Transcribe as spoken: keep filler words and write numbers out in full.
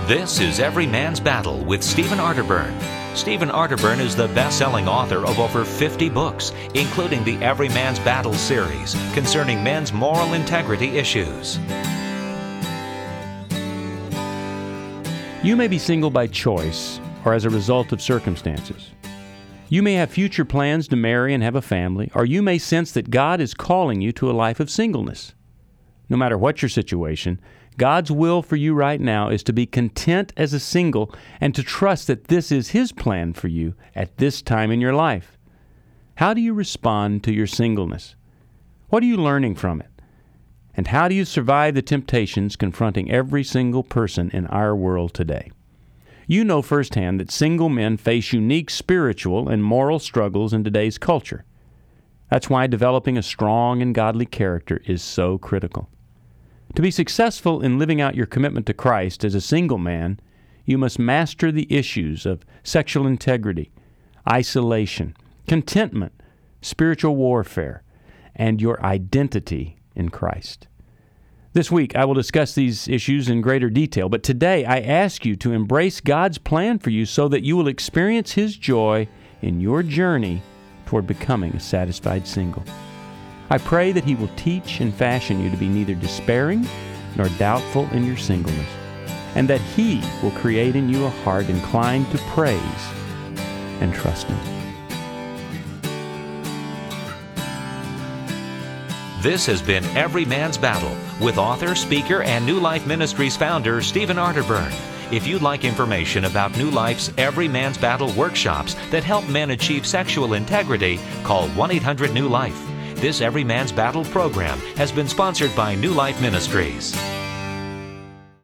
This is Every Man's Battle with Stephen Arterburn. Stephen Arterburn is the best-selling author of over fifty books, including the Every Man's Battle series concerning men's moral integrity issues. You may be single by choice or as a result of circumstances. You may have future plans to marry and have a family, or you may sense that God is calling you to a life of singleness. No matter what your situation, God's will for you right now is to be content as a single and to trust that this is His plan for you at this time in your life. How do you respond to your singleness? What are you learning from it? And how do you survive the temptations confronting every single person in our world today? You know firsthand that single men face unique spiritual and moral struggles in today's culture. That's why developing a strong and godly character is so critical. To be successful in living out your commitment to Christ as a single man, you must master the issues of sexual integrity, isolation, contentment, spiritual warfare, and your identity in Christ. This week, I will discuss these issues in greater detail, but today I ask you to embrace God's plan for you so that you will experience His joy in your journey toward becoming a satisfied single. I pray that He will teach and fashion you to be neither despairing nor doubtful in your singleness, and that He will create in you a heart inclined to praise and trust Him. This has been Every Man's Battle with author, speaker, and New Life Ministries founder Stephen Arterburn. If you'd like information about New Life's Every Man's Battle workshops that help men achieve sexual integrity, call one eight hundred new life. This Every Man's Battle program has been sponsored by New Life Ministries.